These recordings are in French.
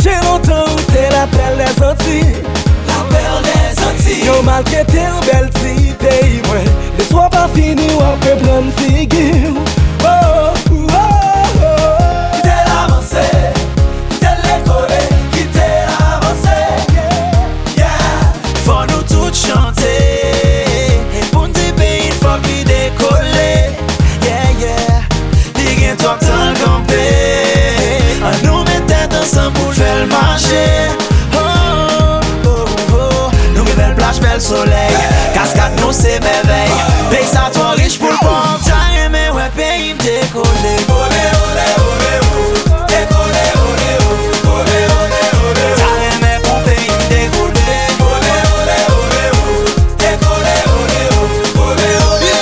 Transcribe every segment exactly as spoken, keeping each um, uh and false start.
fait longtemps où t'es la perle des Antilles. La perle des Antilles. Yo mal que t'es un bel petit pays, moi. Ne sois pas fini, on peut prendre figure. Oh, oh, oh, oh. Qui t'est l'avancé, qui t'est l'écolé, qui t'est avancé. Yeah, faut nous tous chanter. Et pour nous pays, faut qu'il décolle. Yeah, yeah. Dig toi t'en camper. On nous met tête ensemble pour faire le marché. Oh, oh, oh. Nous met belle plage, belle soleil. Cascade nous c'est merveille. Pays ça trop riche pour le pont. T'as aimé ouais pays m'décoller. Olé olé olé oh. Décoller olé oh. Olé olé olé oh. T'as aimé pour pays m'décoller. Olé olé olé oh. Décoller olé oh. Olé olé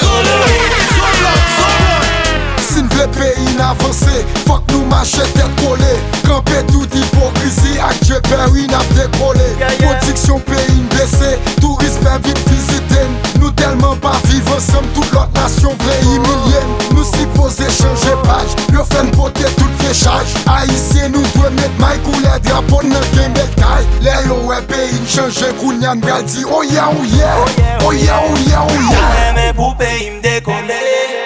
olé. Si nous voulons pays n'avancer, faut que nous marchions tête collée. Camper toute hypocrisie, acte Perry n'a décollé. Production pays baissé, tourisme vite visiter. Nous tellement pas vivre ensemble, toute l'autre nation pays millienne. Nous supposons changer page, yo fait porter tout fléchage. Haïtien nous doit mettre Mike ou les drapeaux dans le game bétail. Les yo ouais pays changer, Kounyan bral dit oh yeah oh yeah. Oh yeah oh yeah oh yeah. T'as aimé pour pays m'décoller.